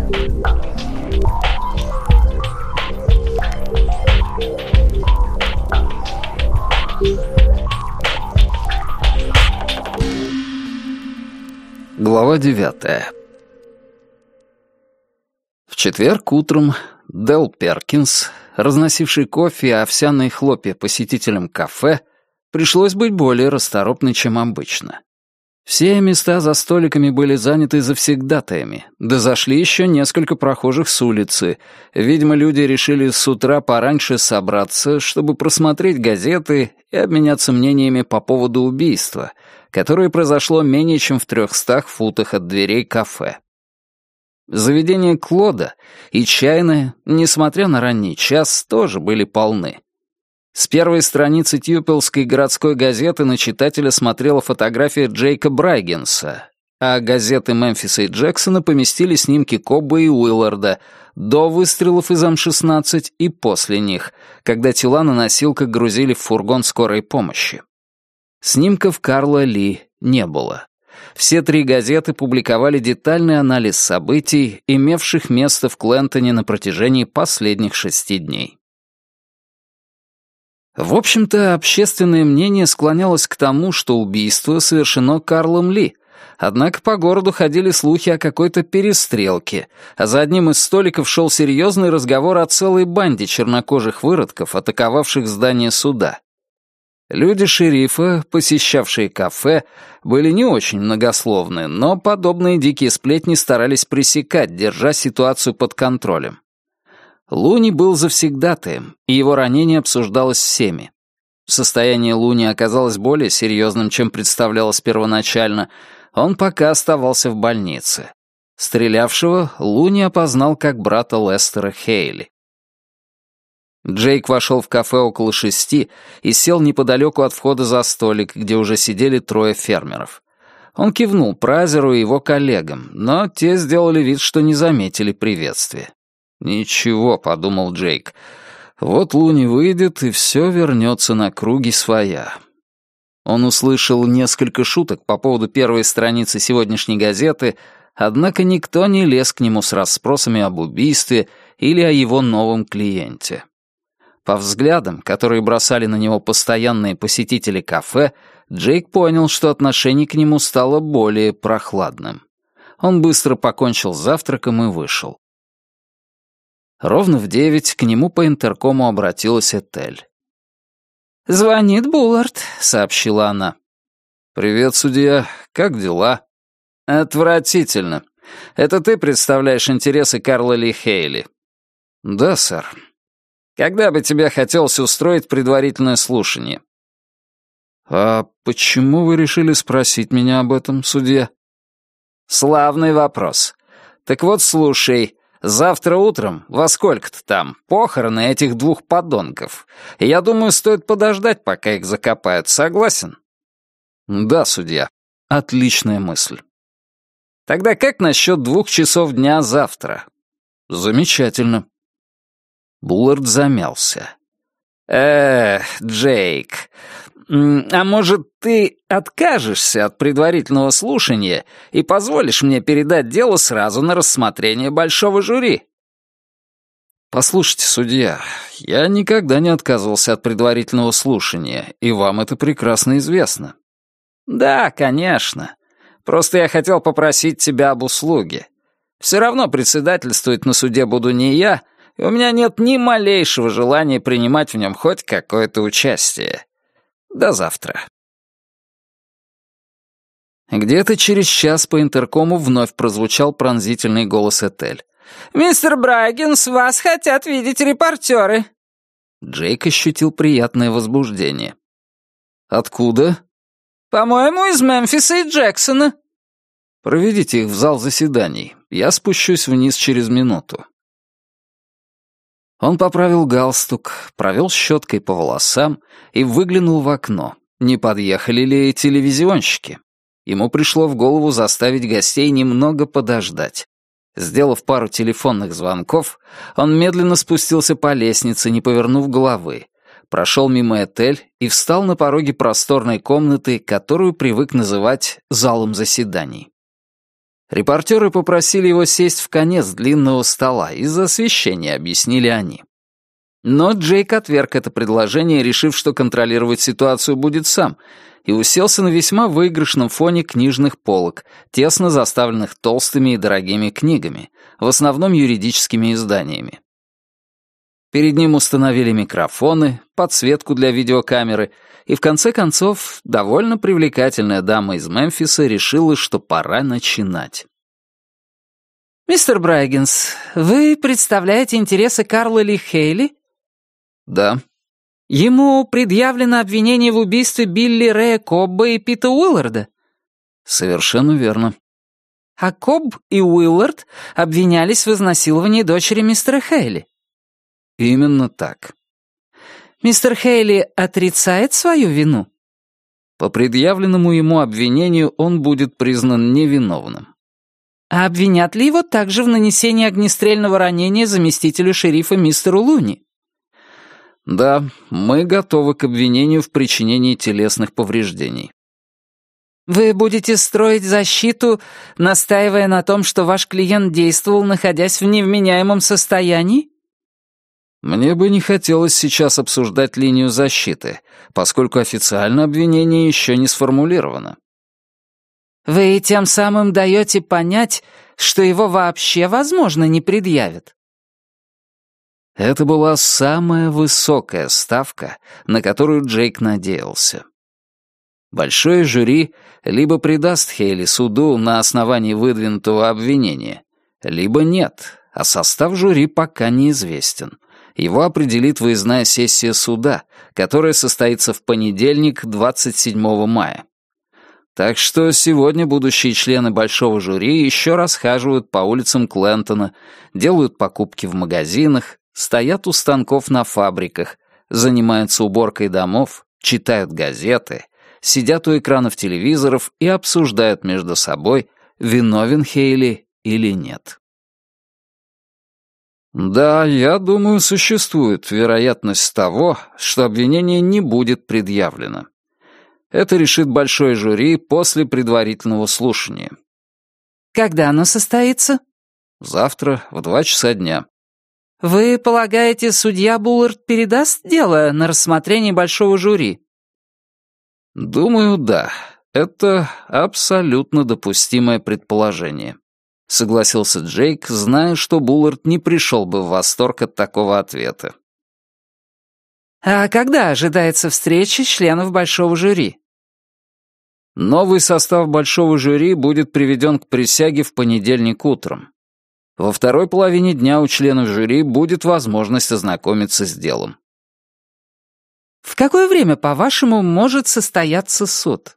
Глава 9. В четверг утром Дел Перкинс, разносивший кофе и овсяные хлопья посетителям кафе, пришлось быть более расторопной, чем обычно. Все места за столиками были заняты завсегдатаями, да зашли еще несколько прохожих с улицы. Видимо, люди решили с утра пораньше собраться, чтобы просмотреть газеты и обменяться мнениями по поводу убийства, которое произошло менее чем в 300 футах от дверей кафе. Заведение Клода и чайная, несмотря на ранний час, тоже были полны. С первой страницы Тьюпелской городской газеты на читателя смотрела фотография Джейка Брайгенса, а газеты Мемфиса и Джексона поместили снимки Кобба и Уилларда до выстрелов из М-16 и после них, когда тела на носилках грузили в фургон скорой помощи. Снимков Карла Ли не было. Все три газеты публиковали детальный анализ событий, имевших место в Клентоне на протяжении последних 6 дней. В общем-то, общественное мнение склонялось к тому, что убийство совершено Карлом Ли, однако по городу ходили слухи о какой-то перестрелке, а за одним из столиков шел серьезный разговор о целой банде чернокожих выродков, атаковавших здание суда. Люди шерифа, посещавшие кафе, были не очень многословны, но подобные дикие сплетни старались пресекать, держа ситуацию под контролем. Луни был завсегдатаем, и его ранение обсуждалось всеми. Состояние Луни оказалось более серьезным, чем представлялось первоначально. Он пока оставался в больнице. Стрелявшего Луни опознал как брата Лестера Хейли. Джейк вошел в кафе около 6 и сел неподалеку от входа за столик, где уже сидели 3 фермеров. Он кивнул Празеру и его коллегам, но те сделали вид, что не заметили приветствия. «Ничего», — подумал Джейк, — «вот Луни выйдет, и все вернется на круги своя». Он услышал несколько шуток по поводу первой страницы сегодняшней газеты, однако никто не лез к нему с расспросами об убийстве или о его новом клиенте. По взглядам, которые бросали на него постоянные посетители кафе, Джейк понял, что отношение к нему стало более прохладным. Он быстро покончил с завтраком и вышел. Ровно в 9 к нему по интеркому обратилась Этель. «Звонит Буллард», — сообщила она. «Привет, судья. Как дела?» «Отвратительно. Это ты представляешь интересы Карла Ли Хейли?» «Да, сэр». «Когда бы тебе хотелось устроить предварительное слушание?» «А почему вы решили спросить меня об этом, судья?» «Славный вопрос. Так вот, слушай, завтра утром, во сколько-то там, похороны этих 2 подонков. И я думаю, стоит подождать, пока их закопают. Согласен?» «Да, судья. Отличная мысль». «Тогда как насчет 2 часов дня завтра?» «Замечательно». Буллард замялся. Джейк, а может, ты откажешься от предварительного слушания и позволишь мне передать дело сразу на рассмотрение большого жюри?» «Послушайте, судья, я никогда не отказывался от предварительного слушания, и вам это прекрасно известно». «Да, конечно. Просто я хотел попросить тебя об услуге. Все равно председательствовать на суде буду не я, и у меня нет ни малейшего желания принимать в нем хоть какое-то участие. До завтра». Где-то через час по интеркому вновь прозвучал пронзительный голос Этель. «Мистер Брайгенс, вас хотят видеть репортеры». Джейк ощутил приятное возбуждение. «Откуда?» «По-моему, из Мемфиса и Джексона». «Проведите их в зал заседаний. Я спущусь вниз через минуту». Он поправил галстук, провел щеткой по волосам и выглянул в окно. Не подъехали ли телевизионщики? Ему пришло в голову заставить гостей немного подождать. Сделав пару телефонных звонков, он медленно спустился по лестнице, не повернув головы, прошел мимо Этель и встал на пороге просторной комнаты, которую привык называть залом заседаний. Репортеры попросили его сесть в конец длинного стола, из-за освещения, объяснили они. Но Джейк отверг это предложение, решив, что контролировать ситуацию будет сам, и уселся на весьма выигрышном фоне книжных полок, тесно заставленных толстыми и дорогими книгами, в основном юридическими изданиями. Перед ним установили микрофоны, подсветку для видеокамеры, и в конце концов довольно привлекательная дама из Мемфиса решила, что пора начинать. «Мистер Брайгенс, вы представляете интересы Карла Ли Хейли?» «Да». «Ему предъявлено обвинение в убийстве Билли Рэя Кобба и Пита Уилларда?» «Совершенно верно». «А Кобб и Уиллард обвинялись в изнасиловании дочери мистера Хейли?» «Именно так». «Мистер Хейли отрицает свою вину?» «По предъявленному ему обвинению он будет признан невиновным». «А обвинят ли его также в нанесении огнестрельного ранения заместителю шерифа мистеру Луни?» «Да, мы готовы к обвинению в причинении телесных повреждений». «Вы будете строить защиту, настаивая на том, что ваш клиент действовал, находясь в невменяемом состоянии?» «Мне бы не хотелось сейчас обсуждать линию защиты, поскольку официально обвинение еще не сформулировано». «Вы тем самым даете понять, что его вообще, возможно, не предъявят?» Это была самая высокая ставка, на которую Джейк надеялся. Большое жюри либо предаст Хейли суду на основании выдвинутого обвинения, либо нет, а состав жюри пока неизвестен. Его определит выездная сессия суда, которая состоится в понедельник, 27 мая. Так что сегодня будущие члены большого жюри еще расхаживают по улицам Клентона, делают покупки в магазинах, стоят у станков на фабриках, занимаются уборкой домов, читают газеты, сидят у экранов телевизоров и обсуждают между собой, виновен Хейли или нет. Да, я думаю, существует вероятность того, что обвинение не будет предъявлено. Это решит большое жюри после предварительного слушания. Когда оно состоится? Завтра в 2 часа дня. Вы полагаете, судья Буллард передаст дело на рассмотрение большого жюри? Думаю, да. Это абсолютно допустимое предположение. Согласился Джейк, зная, что Буллард не пришел бы в восторг от такого ответа. А когда ожидается встреча членов большого жюри? Новый состав большого жюри будет приведен к присяге в понедельник утром. Во второй половине дня у членов жюри будет возможность ознакомиться с делом. В какое время, по-вашему, может состояться суд?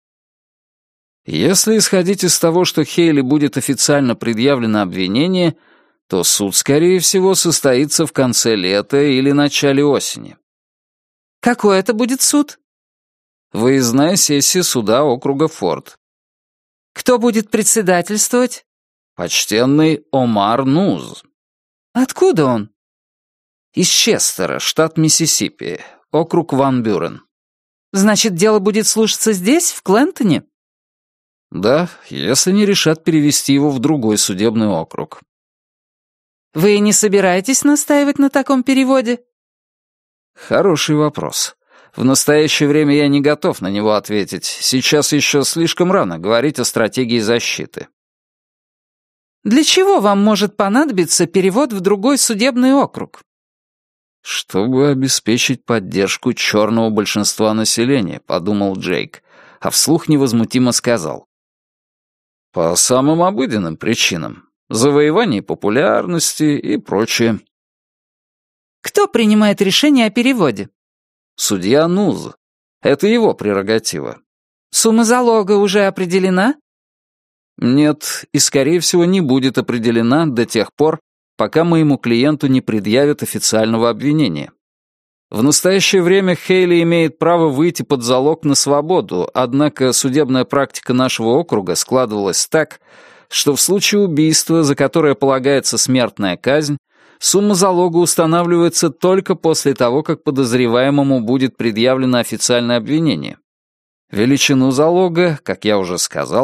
Если исходить из того, что Хейли будет официально предъявлено обвинение, то суд, скорее всего, состоится в конце лета или начале осени. Какой это будет суд? Выездная сессия суда округа Форд. Кто будет председательствовать? Почтенный Омар Нуз. Откуда он? Из Честера, штат Миссисипи, округ Ван Бюрен. Значит, дело будет слушаться здесь, в Клентоне? Да, если не решат перевести его в другой судебный округ. Вы не собираетесь настаивать на таком переводе? Хороший вопрос. В настоящее время я не готов на него ответить. Сейчас еще слишком рано говорить о стратегии защиты. Для чего вам может понадобиться перевод в другой судебный округ? Чтобы обеспечить поддержку черного большинства населения, подумал Джейк, а вслух невозмутимо сказал. По самым обыденным причинам. Завоевание популярности и прочее. Кто принимает решение о переводе? Судья Нуз. Это его прерогатива. Сумма залога уже определена? Нет, и, скорее всего, не будет определена до тех пор, пока моему клиенту не предъявят официального обвинения. В настоящее время Хейли имеет право выйти под залог на свободу, однако судебная практика нашего округа складывалась так, что в случае убийства, за которое полагается смертная казнь, сумма залога устанавливается только после того, как подозреваемому будет предъявлено официальное обвинение. Величину залога, как я уже сказал,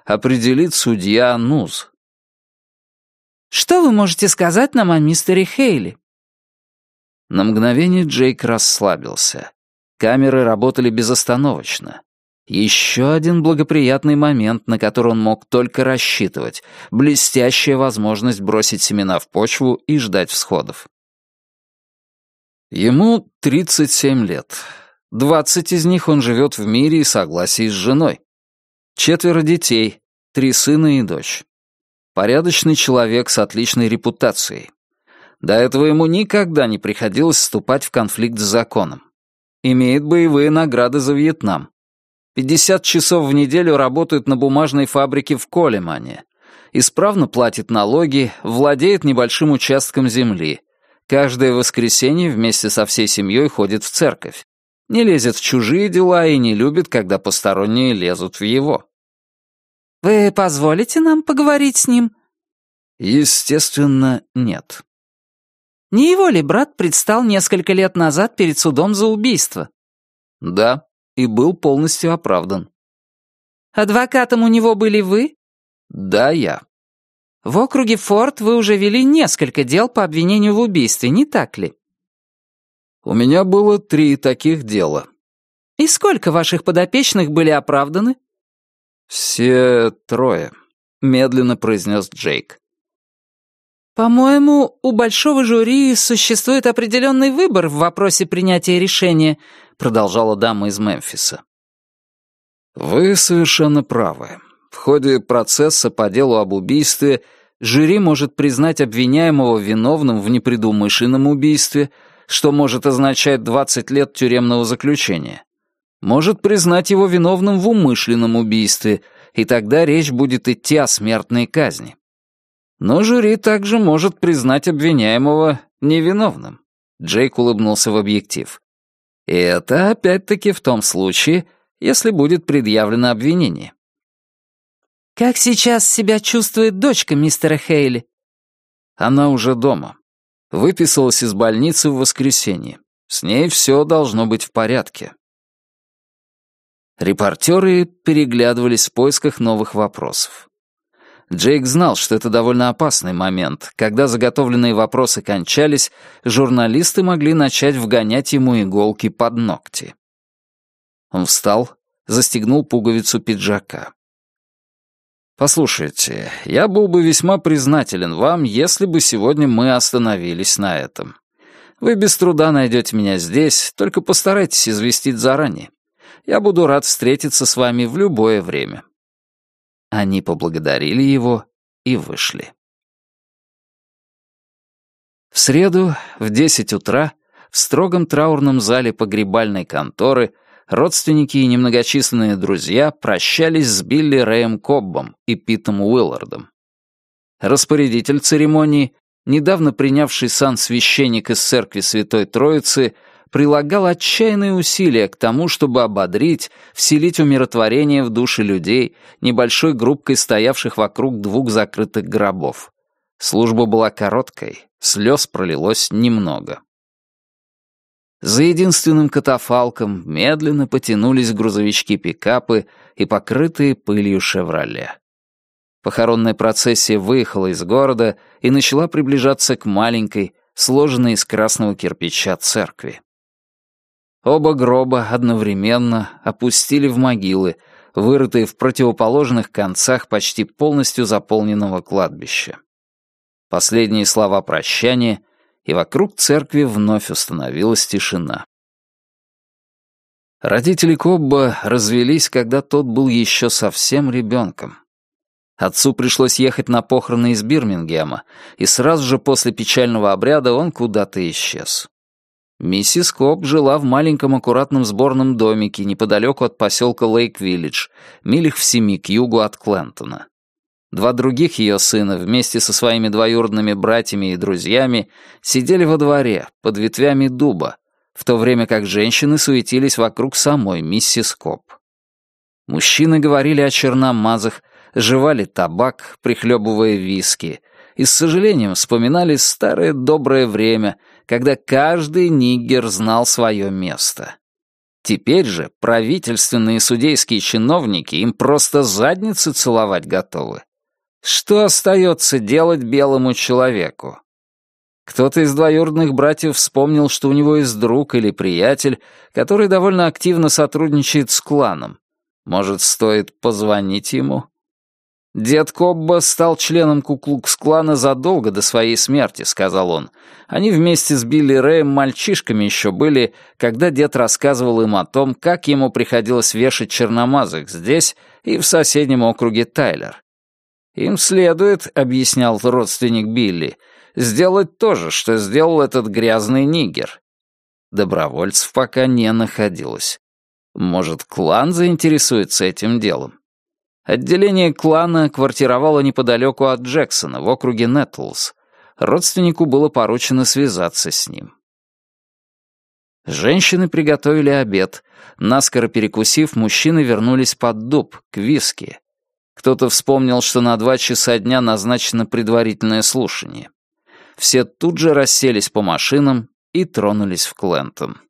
определит судья Нуз. «Что вы можете сказать нам о мистере Хейли?» На мгновение Джейк расслабился. Камеры работали безостановочно. Еще один благоприятный момент, на который он мог только рассчитывать. Блестящая возможность бросить семена в почву и ждать всходов. Ему 37 лет. 20 из них он живет в мире и согласии с женой. 4 детей, 3 сына и дочь. Порядочный человек с отличной репутацией. До этого ему никогда не приходилось вступать в конфликт с законом. Имеет боевые награды за Вьетнам. 50 часов в неделю работает на бумажной фабрике в Колемане. Исправно платит налоги, владеет небольшим участком земли. Каждое воскресенье вместе со всей семьей ходит в церковь. Не лезет в чужие дела и не любит, когда посторонние лезут в его. «Вы позволите нам поговорить с ним?» Естественно, нет. Не его ли брат предстал несколько лет назад перед судом за убийство? Да, и был полностью оправдан. Адвокатом у него были вы? Да, я. В округе Форд вы уже вели несколько дел по обвинению в убийстве, не так ли? У меня было 3 таких дела. И сколько ваших подопечных были оправданы? Все 3, медленно произнес Джейк. «По-моему, у большого жюри существует определенный выбор в вопросе принятия решения», продолжала дама из Мемфиса. Вы совершенно правы. В ходе процесса по делу об убийстве жюри может признать обвиняемого виновным в непредумышленном убийстве, что может означать 20 лет тюремного заключения. Может признать его виновным в умышленном убийстве, и тогда речь будет идти о смертной казни. Но жюри также может признать обвиняемого невиновным. Джейк улыбнулся в объектив. И это опять-таки в том случае, если будет предъявлено обвинение. «Как сейчас себя чувствует дочка мистера Хейли?» Она уже дома. Выписалась из больницы в воскресенье. С ней все должно быть в порядке. Репортеры переглядывались в поисках новых вопросов. Джейк знал, что это довольно опасный момент. Когда заготовленные вопросы кончались, журналисты могли начать вгонять ему иголки под ногти. Он встал, застегнул пуговицу пиджака. «Послушайте, я был бы весьма признателен вам, если бы сегодня мы остановились на этом. Вы без труда найдете меня здесь, только постарайтесь известить заранее. Я буду рад встретиться с вами в любое время». Они поблагодарили его и вышли. В среду в 10 утра в строгом траурном зале погребальной конторы родственники и немногочисленные друзья прощались с Билли Рэем Коббом и Питом Уиллардом. Распорядитель церемонии, недавно принявший сан священник из церкви Святой Троицы, прилагал отчаянные усилия к тому, чтобы ободрить, вселить умиротворение в души людей, небольшой группкой стоявших вокруг 2 закрытых гробов. Служба была короткой, слез пролилось немного. За единственным катафалком медленно потянулись грузовички-пикапы и покрытые пылью «Шевроле». Похоронная процессия выехала из города и начала приближаться к маленькой, сложенной из красного кирпича церкви. Оба гроба одновременно опустили в могилы, вырытые в противоположных концах почти полностью заполненного кладбища. Последние слова прощания, и вокруг церкви вновь установилась тишина. Родители Кобба развелись, когда тот был еще совсем ребенком. Отцу пришлось ехать на похороны из Бирмингема, и сразу же после печального обряда он куда-то исчез. Миссис Кобб жила в маленьком аккуратном сборном домике неподалеку от поселка Лейк-Виллидж, милях в 7 к югу от Клентона. 2 других ее сына вместе со своими двоюродными братьями и друзьями сидели во дворе под ветвями дуба, в то время как женщины суетились вокруг самой миссис Кобб. Мужчины говорили о черномазах, жевали табак, прихлебывая виски, и с сожалением вспоминали старое доброе время, когда каждый ниггер знал свое место. Теперь же правительственные и судейские чиновники им просто задницы целовать готовы. Что остается делать белому человеку? Кто-то из двоюродных братьев вспомнил, что у него есть друг или приятель, который довольно активно сотрудничает с кланом. Может, стоит позвонить ему? «Дед Кобба стал членом Ку-Клукс-клана задолго до своей смерти», — сказал он. Они вместе с Билли Рэем мальчишками еще были, когда дед рассказывал им о том, как ему приходилось вешать черномазых здесь и в соседнем округе Тайлер. «Им следует», — объяснял родственник Билли, «сделать то же, что сделал этот грязный нигер». Добровольцев пока не находилось. Может, клан заинтересуется этим делом? Отделение клана квартировало неподалеку от Джексона, в округе Нетлс. Родственнику было поручено связаться с ним. Женщины приготовили обед. Наскоро перекусив, мужчины вернулись под дуб, к виски. Кто-то вспомнил, что на 2 часа дня назначено предварительное слушание. Все тут же расселись по машинам и тронулись в Клентон.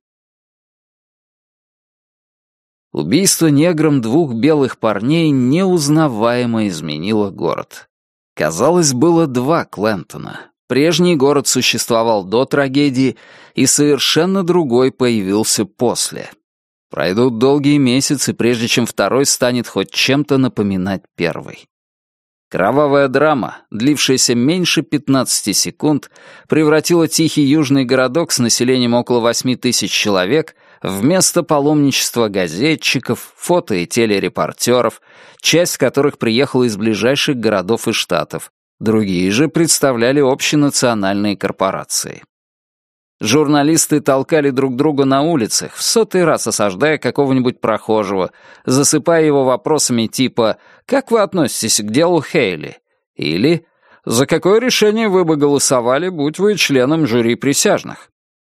Убийство негром 2 белых парней неузнаваемо изменило город. Казалось, было 2 Клентона. Прежний город существовал до трагедии, и совершенно другой появился после. Пройдут долгие месяцы, прежде чем второй станет хоть чем-то напоминать первый. Кровавая драма, длившаяся меньше 15 секунд, превратила тихий южный городок с населением около 8 тысяч человек в место паломничества газетчиков, фото- и телерепортеров, часть которых приехала из ближайших городов и штатов, другие же представляли общенациональные корпорации. Журналисты толкали друг друга на улицах, в 100-й раз осаждая какого-нибудь прохожего, засыпая его вопросами типа «Как вы относитесь к делу Хейли?» или «За какое решение вы бы голосовали, будь вы членом жюри присяжных?»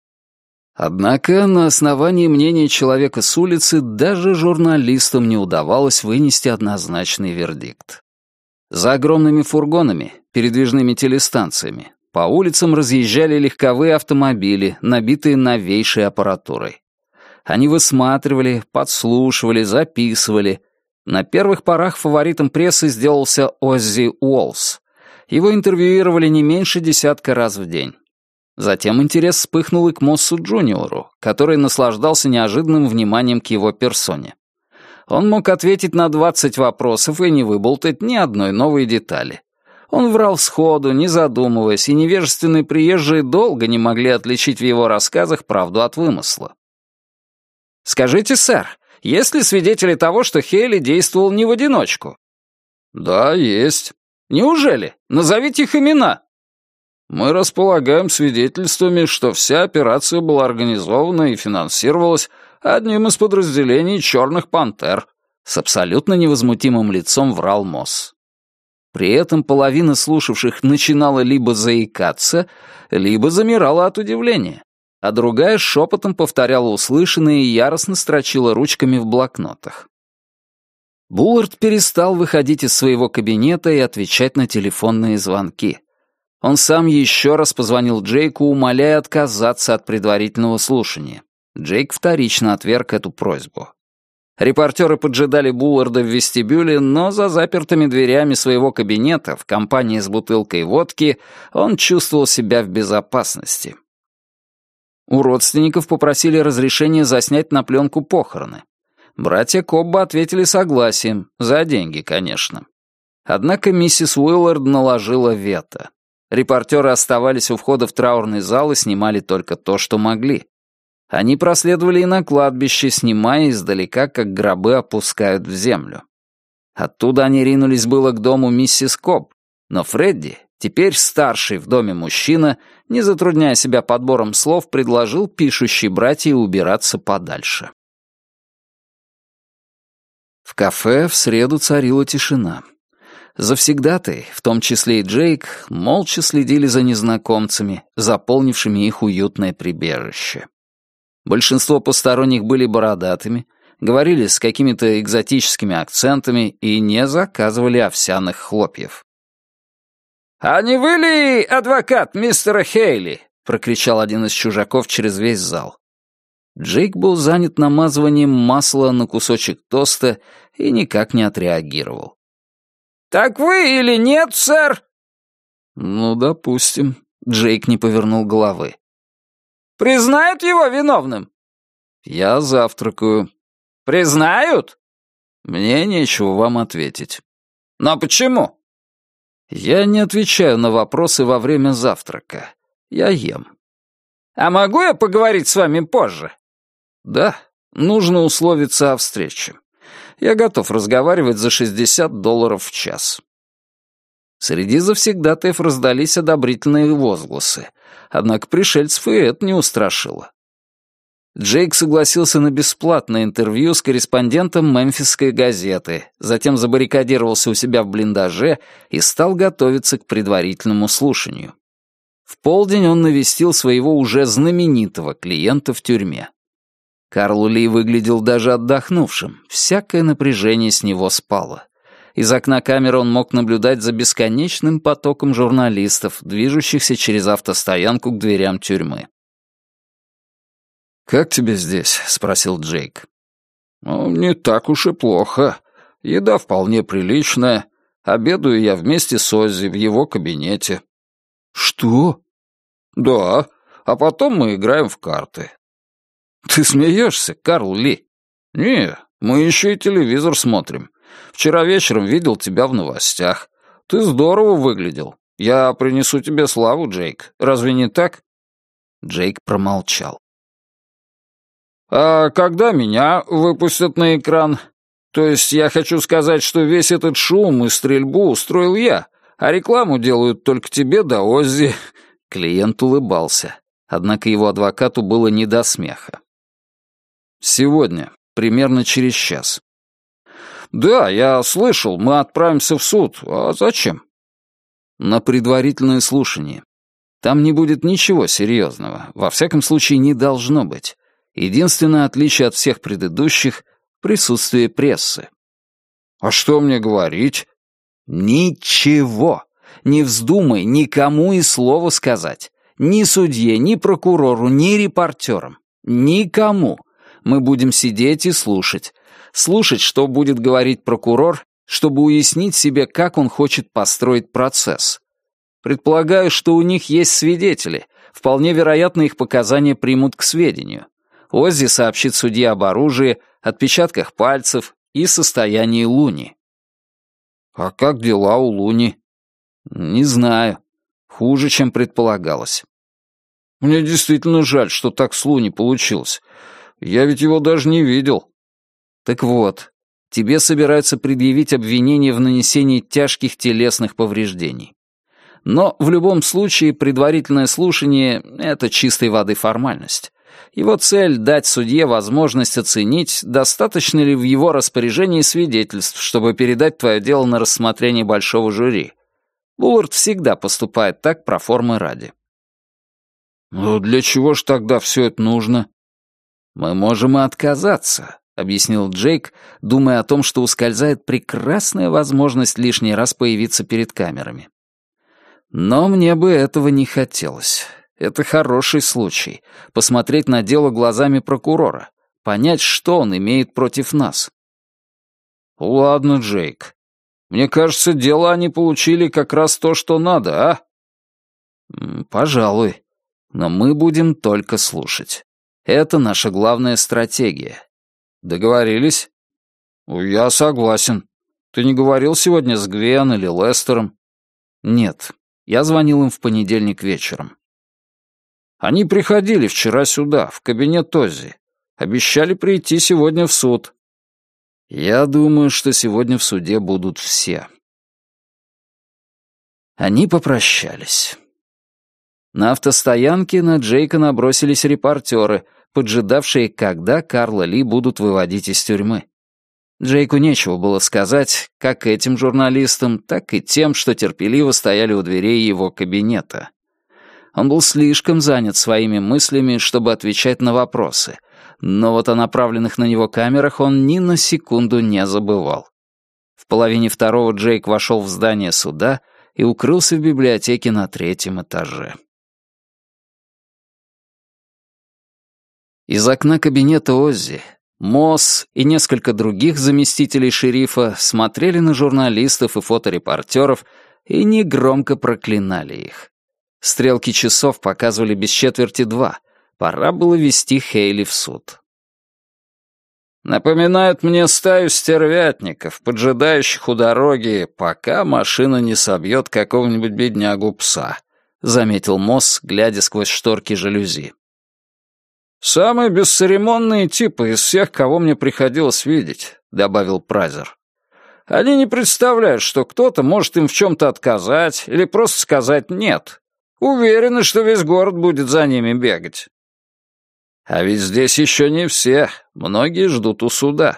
Однако на основании мнения человека с улицы даже журналистам не удавалось вынести однозначный вердикт. За огромными фургонами, передвижными телестанциями, по улицам разъезжали легковые автомобили, набитые новейшей аппаратурой. Они высматривали, подслушивали, записывали. На первых порах фаворитом прессы сделался Оззи Уоллс. Его интервьюировали не меньше 10 раз в день. Затем интерес вспыхнул и к Моссу Джуниору, который наслаждался неожиданным вниманием к его персоне. Он мог ответить на 20 вопросов и не выболтать ни одной новой детали. Он врал сходу, не задумываясь, и невежественные приезжие долго не могли отличить в его рассказах правду от вымысла. «Скажите, сэр, есть ли свидетели того, что Хейли действовал не в одиночку?» «Да, есть». «Неужели? Назовите их имена». «Мы располагаем свидетельствами, что вся операция была организована и финансировалась одним из подразделений «Черных пантер», — с абсолютно невозмутимым лицом врал Мосс. При этом половина слушавших начинала либо заикаться, либо замирала от удивления, а другая шепотом повторяла услышанное и яростно строчила ручками в блокнотах. Буллард перестал выходить из своего кабинета и отвечать на телефонные звонки. Он сам еще раз позвонил Джейку, умоляя отказаться от предварительного слушания. Джейк вторично отверг эту просьбу. Репортеры поджидали Булларда в вестибюле, но за запертыми дверями своего кабинета в компании с бутылкой водки он чувствовал себя в безопасности. У родственников попросили разрешения заснять на пленку похороны. Братья Кобба ответили согласием, за деньги, конечно. Однако миссис Уиллард наложила вето. Репортеры оставались у входа в траурный зал и снимали только то, что могли. Они проследовали и на кладбище, снимая издалека, как гробы опускают в землю. Оттуда они ринулись было к дому миссис Кобб, но Фредди, теперь старший в доме мужчина, не затрудняя себя подбором слов, предложил пишущей братье убираться подальше. В кафе в среду царила тишина. Завсегдатаи, в том числе и Джейк, молча следили за незнакомцами, заполнившими их уютное прибежище. Большинство посторонних были бородатыми, говорили с какими-то экзотическими акцентами и не заказывали овсяных хлопьев. «А не вы ли адвокат мистера Хейли?» — прокричал один из чужаков через весь зал. Джейк был занят намазыванием масла на кусочек тоста и никак не отреагировал. «Так вы или нет, сэр?» «Ну, допустим», — Джейк не повернул головы. «Признают его виновным?» «Я завтракаю». «Признают?» «Мне нечего вам ответить». «Но почему?» «Я не отвечаю на вопросы во время завтрака. Я ем». «А могу я поговорить с вами позже?» «Да, нужно условиться о встрече. Я готов разговаривать за $60 в час». Среди завсегдатаев раздались одобрительные возгласы, однако пришельцев и это не устрашило. Джейк согласился на бесплатное интервью с корреспондентом Мемфисской газеты, затем забаррикадировался у себя в блиндаже и стал готовиться к предварительному слушанию. В полдень он навестил своего уже знаменитого клиента в тюрьме. Карл Ли выглядел даже отдохнувшим, всякое напряжение с него спало. Из окна камеры он мог наблюдать за бесконечным потоком журналистов, движущихся через автостоянку к дверям тюрьмы. «Как тебе здесь?» — спросил Джейк. «Ну, не так уж и плохо. Еда вполне приличная. Обедаю я вместе с Оззи в его кабинете». «Что?» «Да, а потом мы играем в карты». «Ты смеешься, Карл Ли?» «Не, мы еще и телевизор смотрим. Вчера вечером видел тебя в новостях. Ты здорово выглядел. Я принесу тебе славу, Джейк. Разве не так?» Джейк промолчал. «А когда меня выпустят на экран? То есть я хочу сказать, что весь этот шум и стрельбу устроил я, а рекламу делают только тебе да Оззи». Клиент улыбался, однако его адвокату было не до смеха. «Сегодня, примерно через час». «Да, я слышал, мы отправимся в суд. А зачем?» «На предварительное слушание. Там не будет ничего серьезного, во всяком случае не должно быть. Единственное отличие от всех предыдущих — присутствие прессы». «А что мне говорить?» «Ничего. Не вздумай никому и слова сказать. Ни судье, ни прокурору, ни репортерам. Никому. Мы будем сидеть и слушать. Слушать, что будет говорить прокурор, чтобы уяснить себе, как он хочет построить процесс. Предполагаю, что у них есть свидетели. Вполне вероятно, их показания примут к сведению. Оззи сообщит судье об оружии, отпечатках пальцев и состоянии Луни». «А как дела у Луни?» «Не знаю. Хуже, чем предполагалось». «Мне действительно жаль, что так с Луни получилось. Я ведь его даже не видел». «Так вот, тебе собираются предъявить обвинение в нанесении тяжких телесных повреждений. Но в любом случае предварительное слушание — это чистой воды формальность. Его цель — дать судье возможность оценить, достаточно ли в его распоряжении свидетельств, чтобы передать твое дело на рассмотрение большого жюри. Буллард всегда поступает так проформы ради». «Ну для чего ж тогда все это нужно?» «Мы можем и отказаться», — объяснил Джейк, думая о том, что ускользает прекрасная возможность лишний раз появиться перед камерами. «Но мне бы этого не хотелось. Это хороший случай — посмотреть на дело глазами прокурора, понять, что он имеет против нас». «Ладно, Джейк. Мне кажется, дело они получили как раз то, что надо, а?» «Пожалуй. Но мы будем только слушать. Это наша главная стратегия. Договорились?» «Я согласен. Ты не говорил сегодня с Гвен или Лестером?» «Нет. Я звонил им в понедельник вечером». «Они приходили вчера сюда, в кабинет Оззи. Обещали прийти сегодня в суд». «Я думаю, что сегодня в суде будут все». Они попрощались. На автостоянке на Джейка набросились репортеры, поджидавшие, когда Карла Ли будут выводить из тюрьмы. Джейку нечего было сказать как этим журналистам, так и тем, что терпеливо стояли у дверей его кабинета. Он был слишком занят своими мыслями, чтобы отвечать на вопросы, но вот о направленных на него камерах он ни на секунду не забывал. В половине второго Джейк вошел в здание суда и укрылся в библиотеке на 3-м этаже. Из окна кабинета Оззи Мосс и несколько других заместителей шерифа смотрели на журналистов и фоторепортеров и негромко проклинали их. Стрелки часов показывали без четверти 2. Пора было вести Хейли в суд. «Напоминает мне стаю стервятников, поджидающих у дороги, пока машина не собьет какого-нибудь беднягу-пса», — заметил Мосс, глядя сквозь шторки жалюзи. «Самые бесцеремонные типы из всех, кого мне приходилось видеть», — добавил Прайзер. «Они не представляют, что кто-то может им в чем-то отказать или просто сказать «нет». Уверены, что весь город будет за ними бегать». А ведь здесь еще не все. Многие ждут у суда.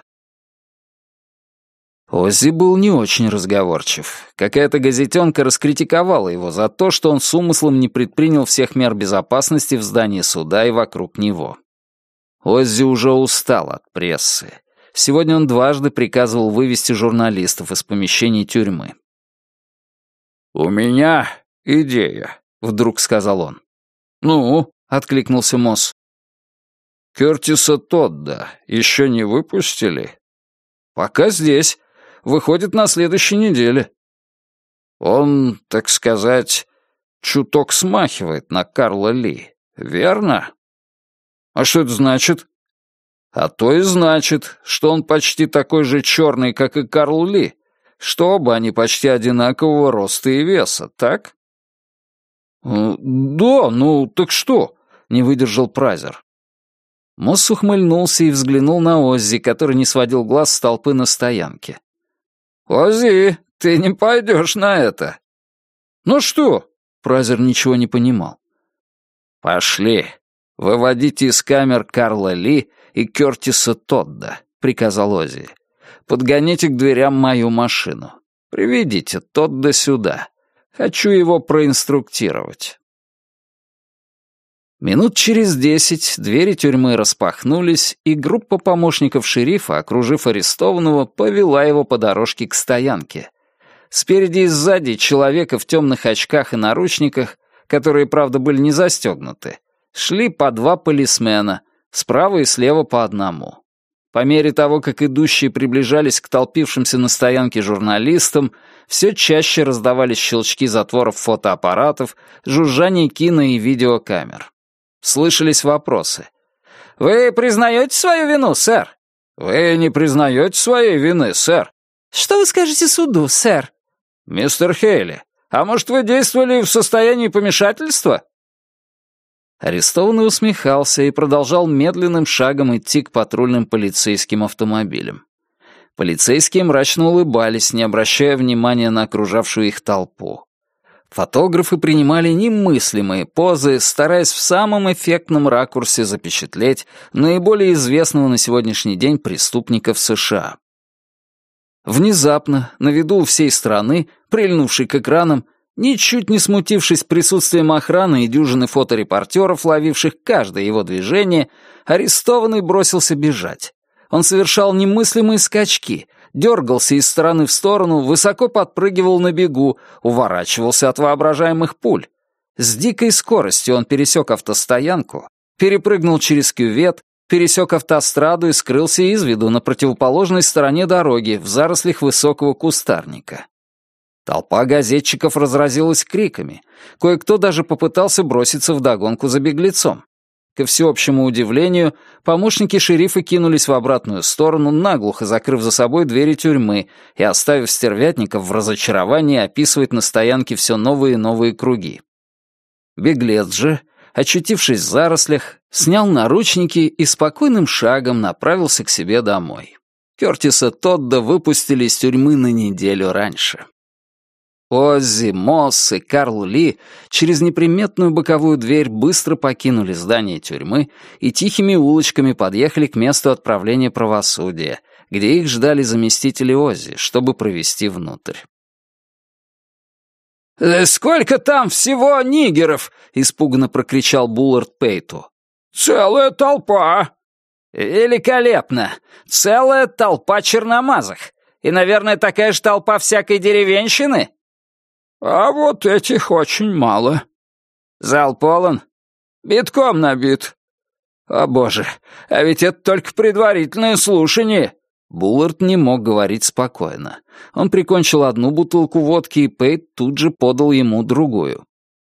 Оззи был не очень разговорчив. Какая-то газетенка раскритиковала его за то, что он с умыслом не предпринял всех мер безопасности в здании суда и вокруг него. Оззи уже устал от прессы. Сегодня он дважды приказывал вывести журналистов из помещений тюрьмы. «У меня идея», — вдруг сказал он. «Ну?» — откликнулся Мосс. «Кёртиса Тодда еще не выпустили?» «Пока здесь. Выходит на следующей неделе». «Он, так сказать, чуток смахивает на Карла Ли, верно?» «А что это значит?» «А то и значит, что он почти такой же черный, как и Карл Ли, что оба они почти одинакового роста и веса, так?» «Да, ну так что?» — не выдержал Прайзер. Мосс ухмыльнулся и взглянул на Оззи, который не сводил глаз с толпы на стоянке. «Оззи, ты не пойдешь на это». «Ну что?» — Прайзер ничего не понимал. «Пошли. Выводите из камер Карла Ли и Кёртиса Тодда», — приказал Оззи. «Подгоните к дверям мою машину. Приведите Тодда сюда. Хочу его проинструктировать». Минут через 10 двери тюрьмы распахнулись, и группа помощников шерифа, окружив арестованного, повела его по дорожке к стоянке. Спереди и сзади человека в темных очках и наручниках, которые, правда, были не застегнуты, шли по 2 полисмена, справа и слева по одному. По мере того, как идущие приближались к толпившимся на стоянке журналистам, все чаще раздавались щелчки затворов фотоаппаратов, жужжание кино и видеокамер. Слышались вопросы. «Вы признаете свою вину, сэр?» «Вы не признаете своей вины, сэр?» «Что вы скажете суду, сэр?» «Мистер Хейли, а может, вы действовали в состоянии помешательства?» Арестованный усмехался и продолжал медленным шагом идти к патрульным полицейским автомобилям. Полицейские мрачно улыбались, не обращая внимания на окружавшую их толпу. Фотографы принимали немыслимые позы, стараясь в самом эффектном ракурсе запечатлеть наиболее известного на сегодняшний день преступника в США. Внезапно, на виду у всей страны, прильнувший к экранам, ничуть не смутившись присутствием охраны и дюжины фоторепортеров, ловивших каждое его движение, арестованный бросился бежать. Он совершал немыслимые скачки, дергался из стороны в сторону, высоко подпрыгивал на бегу, уворачивался от воображаемых пуль. С дикой скоростью он пересек автостоянку, перепрыгнул через кювет, пересек автостраду и скрылся из виду на противоположной стороне дороги, в зарослях высокого кустарника. Толпа газетчиков разразилась криками. Кое-кто даже попытался броситься вдогонку за беглецом. Ко всеобщему удивлению, помощники шерифа кинулись в обратную сторону, наглухо закрыв за собой двери тюрьмы и оставив стервятников в разочаровании описывать на стоянке все новые и новые круги. Беглец же, очутившись в зарослях, снял наручники и спокойным шагом направился к себе домой. Кёртиса Тодда выпустили из тюрьмы на неделю раньше. Оззи, Мосс и Карл Ли через неприметную боковую дверь быстро покинули здание тюрьмы и тихими улочками подъехали к месту отправления правосудия, где их ждали заместители Оззи, чтобы провести внутрь. «Сколько там всего нигеров?» — испуганно прокричал Буллард Пейту. «Целая толпа!» «Великолепно! Целая толпа черномазых! И, наверное, такая же толпа всякой деревенщины?» «А вот этих очень мало». «Зал полон?» «Битком набит». «О боже, а ведь это только предварительное слушание!» Буллард не мог говорить спокойно. Он прикончил одну бутылку водки, и Пейт тут же подал ему другую.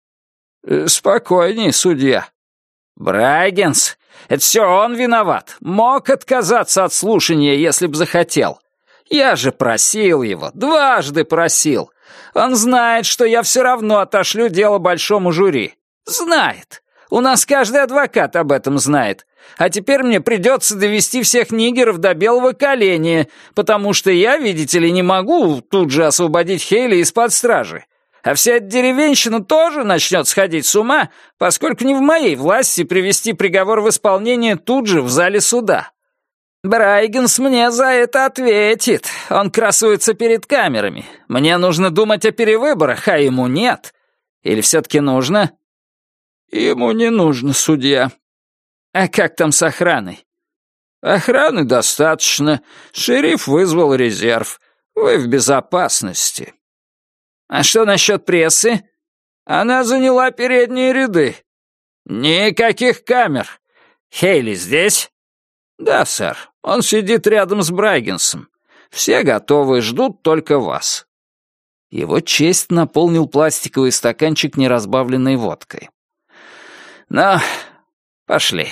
«Спокойней, судья. Брайгенс, это все он виноват. Мог отказаться от слушания, если б захотел. Я же просил его, дважды просил. Он знает, что я все равно отошлю дело большому жюри. Знает. У нас каждый адвокат об этом знает. А теперь мне придется довести всех нигеров до белого коленя, потому что я, видите ли, не могу тут же освободить Хейли из-под стражи. А вся эта деревенщина тоже начнет сходить с ума, поскольку не в моей власти привести приговор в исполнение тут же в зале суда. Брайгенс мне за это ответит. Он красуется перед камерами. Мне нужно думать о перевыборах, а ему нет. Или все-таки нужно? Ему не нужно, судья. А как там с охраной? Охраны достаточно. Шериф вызвал резерв. Вы в безопасности. А что насчет прессы? Она заняла передние ряды. Никаких камер. Хейли здесь? Да, сэр. Он сидит рядом с Брайгенсом. Все готовы, ждут только вас. Его честь наполнил пластиковый стаканчик неразбавленной водкой. Ну, пошли.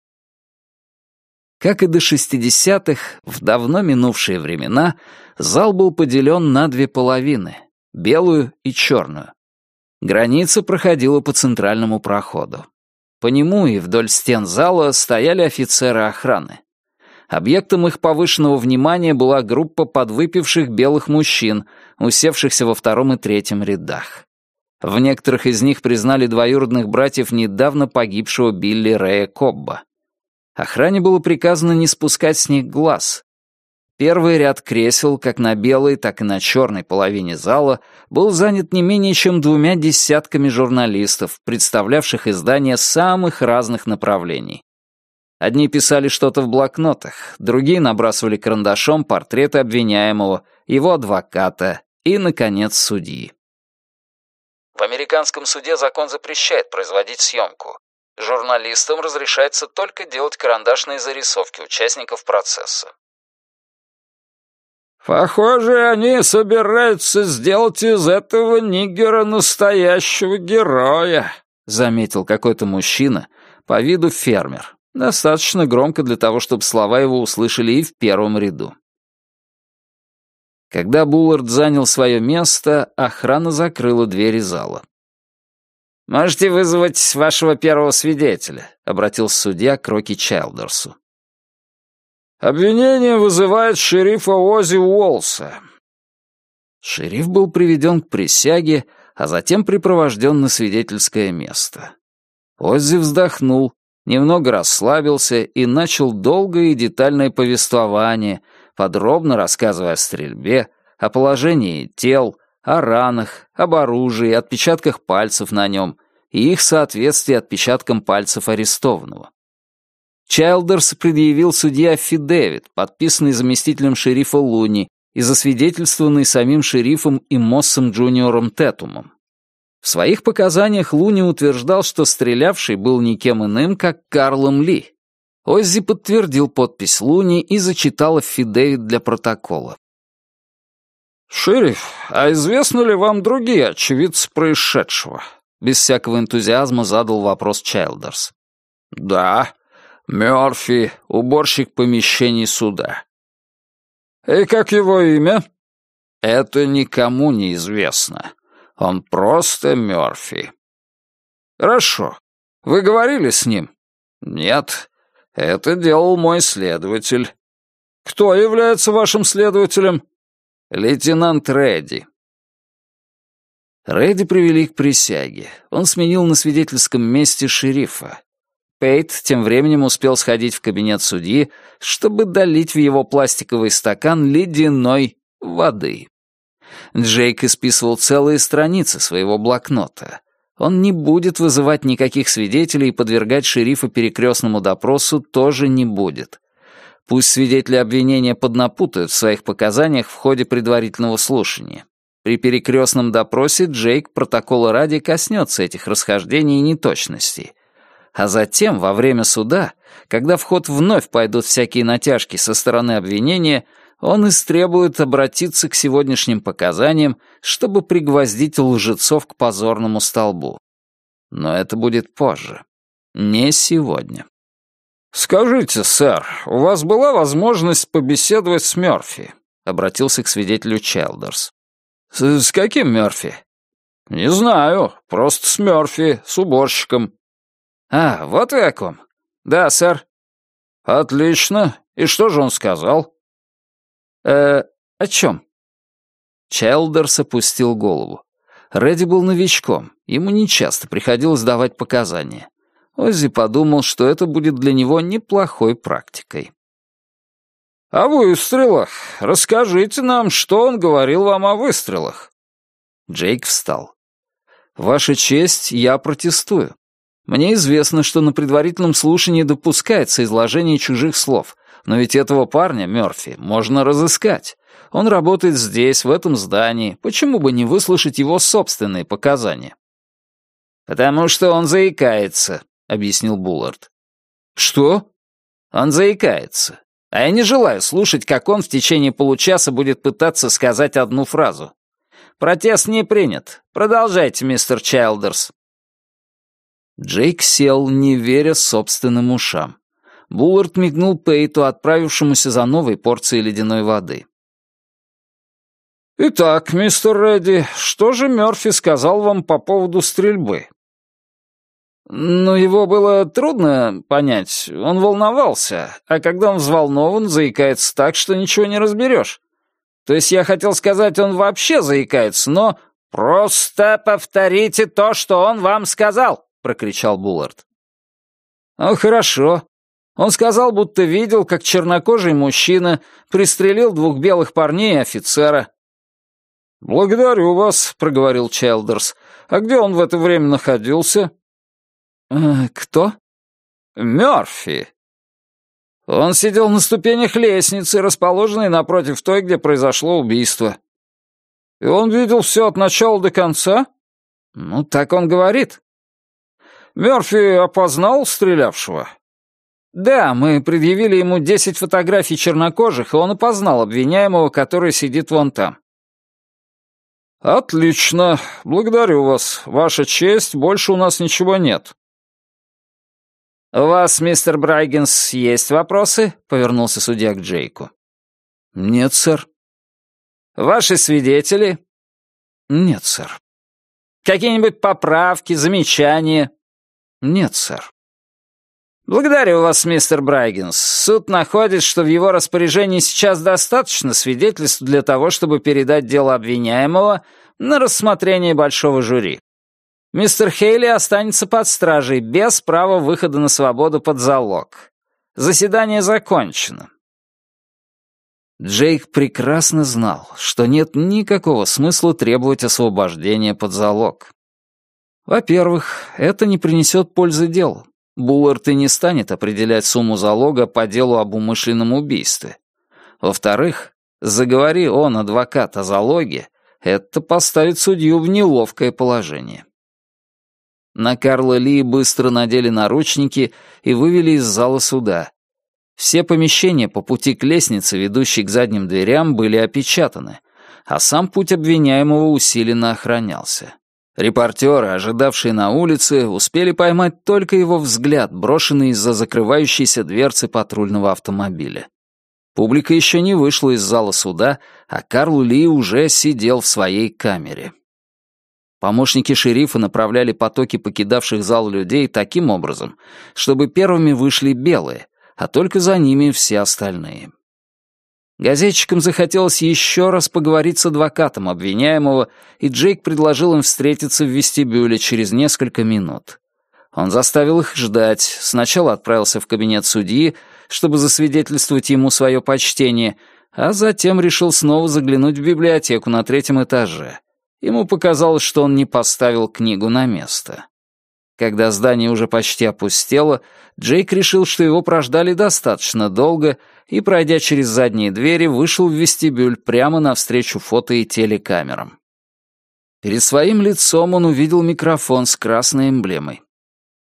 Как и до 60-х, в давно минувшие времена, зал был поделен на две половины — белую и черную. Граница проходила по центральному проходу. По нему и вдоль стен зала стояли офицеры охраны. Объектом их повышенного внимания была группа подвыпивших белых мужчин, усевшихся во втором и третьем рядах. В некоторых из них признали двоюродных братьев недавно погибшего Билли Рэя Кобба. Охране было приказано не спускать с них глаз. Первый ряд кресел, как на белой, так и на черной половине зала, был занят не менее чем 2 десятками журналистов, представлявших издания самых разных направлений. Одни писали что-то в блокнотах, другие набрасывали карандашом портреты обвиняемого, его адвоката и, наконец, судьи. В американском суде закон запрещает производить съемку. Журналистам разрешается только делать карандашные зарисовки участников процесса. «Похоже, они собираются сделать из этого нигера настоящего героя», — заметил какой-то мужчина, по виду фермер. Достаточно громко для того, чтобы слова его услышали и в первом ряду. Когда Буллард занял свое место, охрана закрыла двери зала. «Можете вызвать вашего первого свидетеля», — обратился судья к Рокки Чайлдерсу. «Обвинение вызывает шерифа Оззи Уолса». Шериф был приведен к присяге, а затем припровожден на свидетельское место. Оззи вздохнул, немного расслабился и начал долгое и детальное повествование, подробно рассказывая о стрельбе, о положении тел, о ранах, об оружии, отпечатках пальцев на нем и их соответствии отпечаткам пальцев арестованного. Чайлдерс предъявил судье аффидевит, подписанный заместителем шерифа Луни и засвидетельствованный самим шерифом и Моссом Джуниором Тетумом. В своих показаниях Луни утверждал, что стрелявший был никем иным, как Карлом Ли. Оззи подтвердил подпись Луни и зачитал аффидевит для протокола. «Шериф, а известны ли вам другие очевидцы происшедшего?» Без всякого энтузиазма задал вопрос Чайлдерс. «Да, Мёрфи, уборщик помещений суда». «И как его имя?» «Это никому не известно. Он просто Мёрфи». «Хорошо. Вы говорили с ним?» «Нет, это делал мой следователь». «Кто является вашим следователем?» «Лейтенант Редди». Редди привели к присяге. Он сменил на свидетельском месте шерифа. Пейт тем временем успел сходить в кабинет судьи, чтобы долить в его пластиковый стакан ледяной воды. Джейк исписывал целые страницы своего блокнота. Он не будет вызывать никаких свидетелей и подвергать шерифа перекрестному допросу тоже не будет. Пусть свидетели обвинения поднапутают в своих показаниях в ходе предварительного слушания. При перекрестном допросе Джейк протокола ради коснется этих расхождений и неточностей. А затем, во время суда, когда в ход вновь пойдут всякие натяжки со стороны обвинения, он истребует обратиться к сегодняшним показаниям, чтобы пригвоздить лжецов к позорному столбу. Но это будет позже. Не сегодня. «Скажите, сэр, у вас была возможность побеседовать с Мёрфи?» — обратился к свидетелю Чайлдерс. «С каким Мёрфи?» «Не знаю, просто с Мёрфи, с уборщиком». «А, вот вы о ком?» «Да, сэр». «Отлично. И что же он сказал?» О чем?» Чайлдерс опустил голову. Редди был новичком, ему нечасто приходилось давать показания. Оззи подумал, что это будет для него неплохой практикой. «О выстрелах. Расскажите нам, что он говорил вам о выстрелах». Джейк встал. «Ваша честь, я протестую. Мне известно, что на предварительном слушании допускается изложение чужих слов, но ведь этого парня, Мёрфи, можно разыскать. Он работает здесь, в этом здании. Почему бы не выслушать его собственные показания?» «Потому что он заикается», — объяснил Буллард. «Что?» «Он заикается. А я не желаю слушать, как он в течение получаса будет пытаться сказать одну фразу. Протест не принят. Продолжайте, мистер Чайлдерс». Джейк сел, не веря собственным ушам. Буллард мигнул Пейту, отправившемуся за новой порцией ледяной воды. «Итак, мистер Редди, что же Мёрфи сказал вам по поводу стрельбы?» «Ну, его было трудно понять. Он волновался, а когда он взволнован, заикается так, что ничего не разберешь. То есть я хотел сказать, он вообще заикается, но...» «Просто повторите то, что он вам сказал!» — прокричал Буллард. «Ну, хорошо. Он сказал, будто видел, как чернокожий мужчина пристрелил 2 белых парней и офицера». «Благодарю вас», — проговорил Чайлдерс. «А где он в это время находился?» «Кто?» «Мёрфи». «Он сидел на ступенях лестницы, расположенной напротив той, где произошло убийство». «И он видел все от начала до конца?» «Ну, так он говорит». «Мёрфи опознал стрелявшего?» «Да, мы предъявили ему 10 фотографий чернокожих, и он опознал обвиняемого, который сидит вон там». «Отлично. Благодарю вас. Ваша честь, больше у нас ничего нет». «У вас, мистер Брайгенс, есть вопросы?» — повернулся судья к Джейку. «Нет, сэр». «Ваши свидетели?» «Нет, сэр». «Какие-нибудь поправки, замечания?» «Нет, сэр». «Благодарю вас, мистер Брайгенс. Суд находит, что в его распоряжении сейчас достаточно свидетельств для того, чтобы передать дело обвиняемого на рассмотрение большого жюри. Мистер Хейли останется под стражей без права выхода на свободу под залог. Заседание закончено». Джейк прекрасно знал, что нет никакого смысла требовать освобождения под залог. Во-первых, это не принесет пользы делу. Буллард и не станет определять сумму залога по делу об умышленном убийстве. Во-вторых, заговори он, адвокат, о залоге, это поставит судью в неловкое положение. На Карла Ли быстро надели наручники и вывели из зала суда. Все помещения по пути к лестнице, ведущей к задним дверям, были опечатаны, а сам путь обвиняемого усиленно охранялся. Репортеры, ожидавшие на улице, успели поймать только его взгляд, брошенный из-за закрывающейся дверцы патрульного автомобиля. Публика еще не вышла из зала суда, а Карл Ли уже сидел в своей камере. Помощники шерифа направляли потоки покидавших зал людей таким образом, чтобы первыми вышли белые, а только за ними все остальные. Газетчикам захотелось еще раз поговорить с адвокатом обвиняемого, и Джейк предложил им встретиться в вестибюле через несколько минут. Он заставил их ждать, сначала отправился в кабинет судьи, чтобы засвидетельствовать ему свое почтение, а затем решил снова заглянуть в библиотеку на 3-м этаже. Ему показалось, что он не поставил книгу на место. Когда здание уже почти опустело, Джейк решил, что его прождали достаточно долго, и, пройдя через задние двери, вышел в вестибюль прямо навстречу фото- и телекамерам. Перед своим лицом он увидел микрофон с красной эмблемой.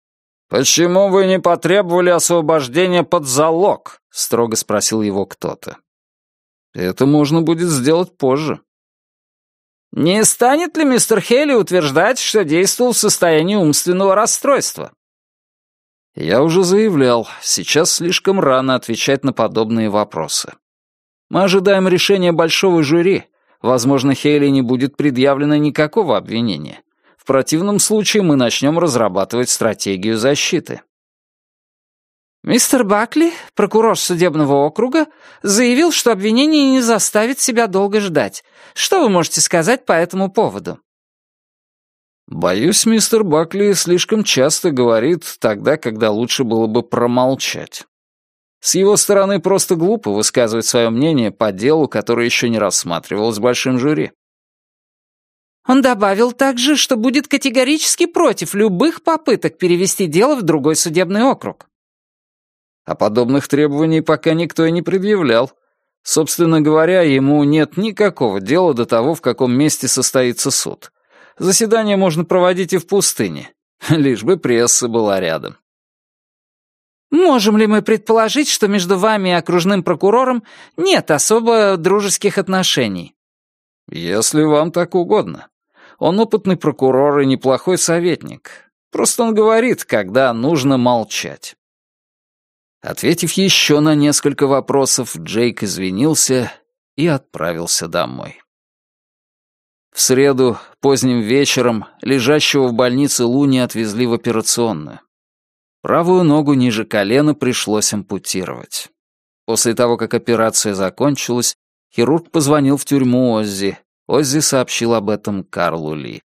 «Почему вы не потребовали освобождения под залог?» — строго спросил его кто-то. «Это можно будет сделать позже». «Не станет ли мистер Хейли утверждать, что действовал в состоянии умственного расстройства?» Я уже заявлял, сейчас слишком рано отвечать на подобные вопросы. Мы ожидаем решения большого жюри. Возможно, Хейли не будет предъявлено никакого обвинения. В противном случае мы начнем разрабатывать стратегию защиты. Мистер Бакли, прокурор судебного округа, заявил, что обвинение не заставит себя долго ждать. Что вы можете сказать по этому поводу? Боюсь, мистер Бакли слишком часто говорит тогда, когда лучше было бы промолчать. С его стороны просто глупо высказывать свое мнение по делу, которое еще не рассматривалось большим жюри. Он добавил также, что будет категорически против любых попыток перевести дело в другой судебный округ. А подобных требований пока никто и не предъявлял. Собственно говоря, ему нет никакого дела до того, в каком месте состоится суд. Заседание можно проводить и в пустыне, лишь бы пресса была рядом. Можем ли мы предположить, что между вами и окружным прокурором нет особо дружеских отношений? Если вам так угодно. Он опытный прокурор и неплохой советник. Просто он говорит, когда нужно молчать. Ответив еще на несколько вопросов, Джейк извинился и отправился домой. В среду, поздним вечером, лежащего в больнице Луни отвезли в операционную. Правую ногу ниже колена пришлось ампутировать. После того, как операция закончилась, хирург позвонил в тюрьму Оззи. Оззи сообщил об этом Карлу Ли.